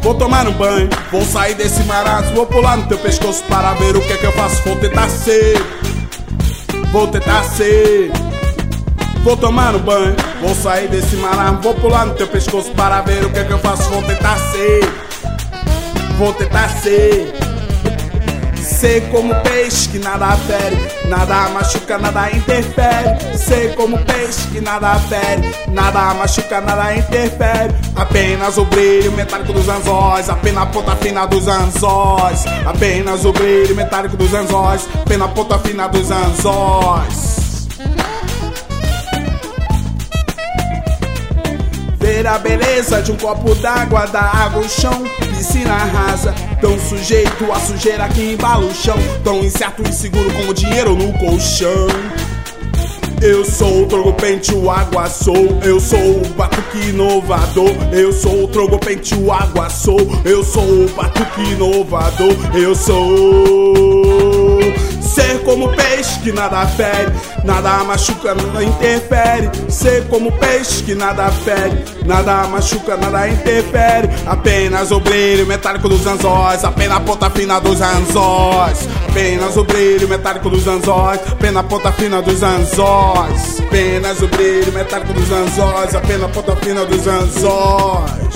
Vou tomar um banho, vou sair desse marasmo, vou pular no teu pescoço para ver o que é que eu faço. Vou tentar ser, vou tentar ser. Vou tomar um banho, vou sair desse marasmo, vou pular no teu pescoço para ver o que é que eu faço. Vou tentar ser, vou tentar ser. Ser como peixe que nada fere, nada machuca, nada interfere. Ser como peixe que nada fere, nada machuca, nada interfere. Apenas o brilho metálico dos anzóis, apenas a ponta fina dos anzóis. Apenas o brilho metálico dos anzóis, apenas a ponta fina dos anzóis. Ver a beleza de um copo d'água, da água o chão, piscina rasa. Tão sujeito a sujeira que embala o chão, tão incerto e inseguro como dinheiro no colchão. Eu sou o Trogopente, o água sou. Eu sou o batuque inovador. Eu sou o Trogopente, o água sou. Eu sou o batuque inovador. Eu sou ser como peixe que nada fere, nada machuca, nada interfere. Ser como peixe que nada fere, nada machuca, nada interfere. Apenas o brilho metálico dos anzóis, apenas a ponta fina dos anzóis. Apenas o brilho metálico dos anzóis, apenas a ponta fina dos anzóis. Apenas o brilho metálico dos anzóis, apenas a ponta fina dos anzóis.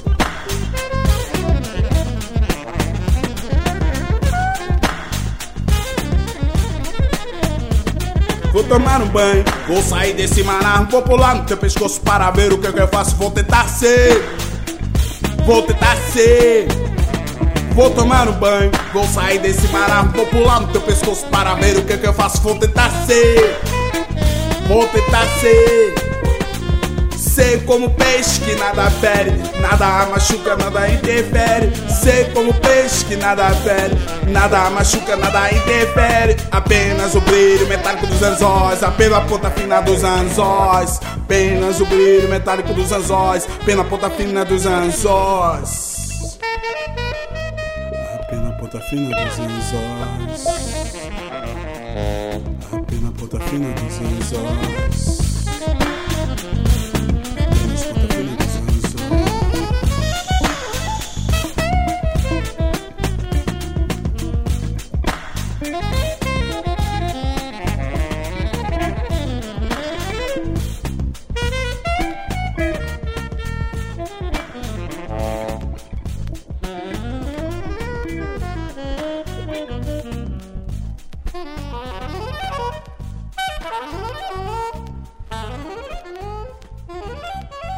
Vou tomar um banho, vou sair desse marasmo, vou pular no teu pescoço para ver o que eu faço. Vou tentar ser, vou tentar ser. Vou tomar um banho, vou sair desse marasmo, vou pular no teu pescoço para ver o que eu faço. Vou tentar ser, vou tentar ser. Ser como peixe que nada fere, nada machuca, nada interfere. Ser como peixe que nada fere, nada machuca, nada interfere. Apenas o brilho metálico dos anzóis, apenas a ponta fina dos anzóis. Apenas o brilho metálico dos anzóis, apenas a ponta fina dos anzóis. Apenas a ponta fina dos anzóis. Apenas a ponta fina dos anzóis.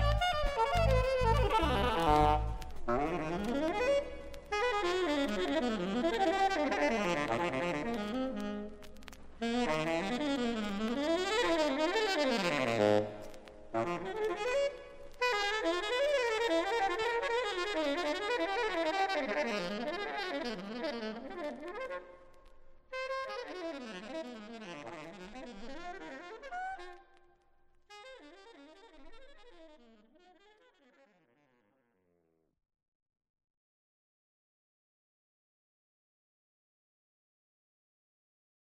Thank you.